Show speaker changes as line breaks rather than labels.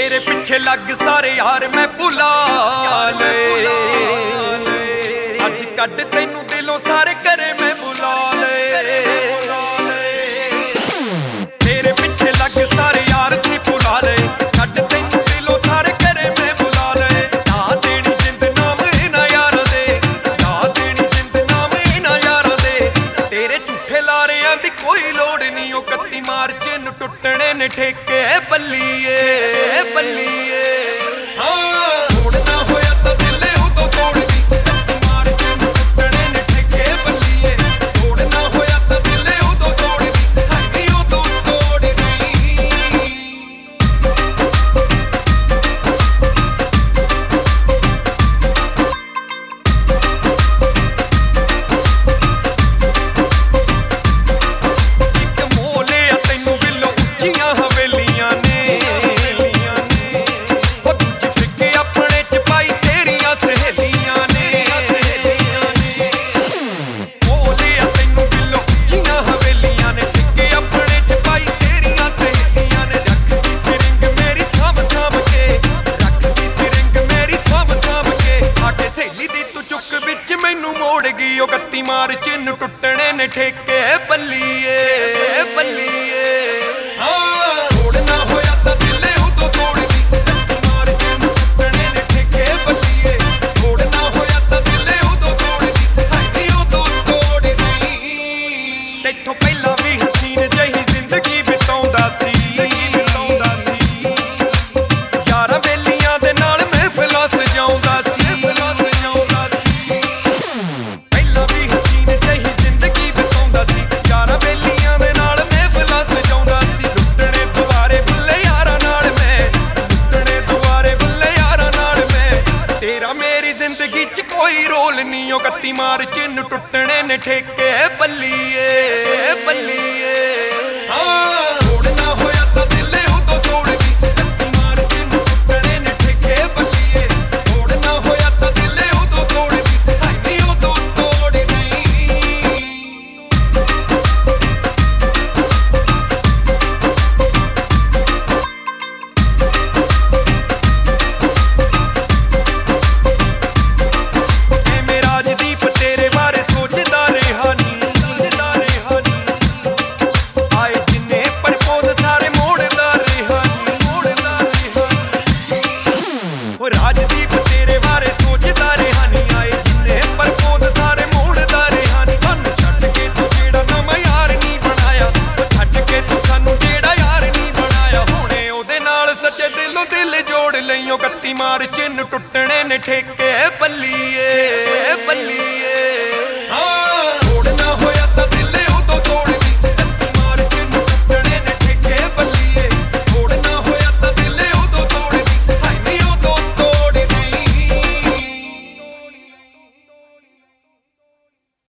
तेरे पिछे लग सारे यार मैं भुला ले, अज कट तैनू दिलों सारे करे मैं बुला ले। तेरे पिछे लग सारे यार सी भुला ले, कट तैनू दिलों सारे करे मैं बुला ले। ला देनी जिंद नाम इन्हां यारां दे, ला देनी जिंद नाम इन्हां यारां दे। तेरे झूठे लारियां दी कोई लोड़ नहीं, ओ 31 मार्च नूं टुटणे ने ठेके बल्लीए बल्लीए। मैनू मोड़ गई ओ 31 मार्च नूं टुटणे ने ठेके बल्लीए बल्लीए। कोई रोल नहीं ओ 31 मार्च नूं टुटणे ने ठेके बल्लीए बल्लीए। राजदीप तेरे बारे सोचदा रहा नी, आए जिन्ने प्रपोज सारे मोड़दा रहा नी। सानू छड्ड के तू जेड़ा नवां यार नहीं बनाया, छड्ड के तू सानू जेड़ा यार नहीं बनाया। हुणे ओदे नाल सच्चे दिलों दिल जोड़ लईओ 31 मार्च नूं टुटणे ने ठेके बल्लीए बल्लीए।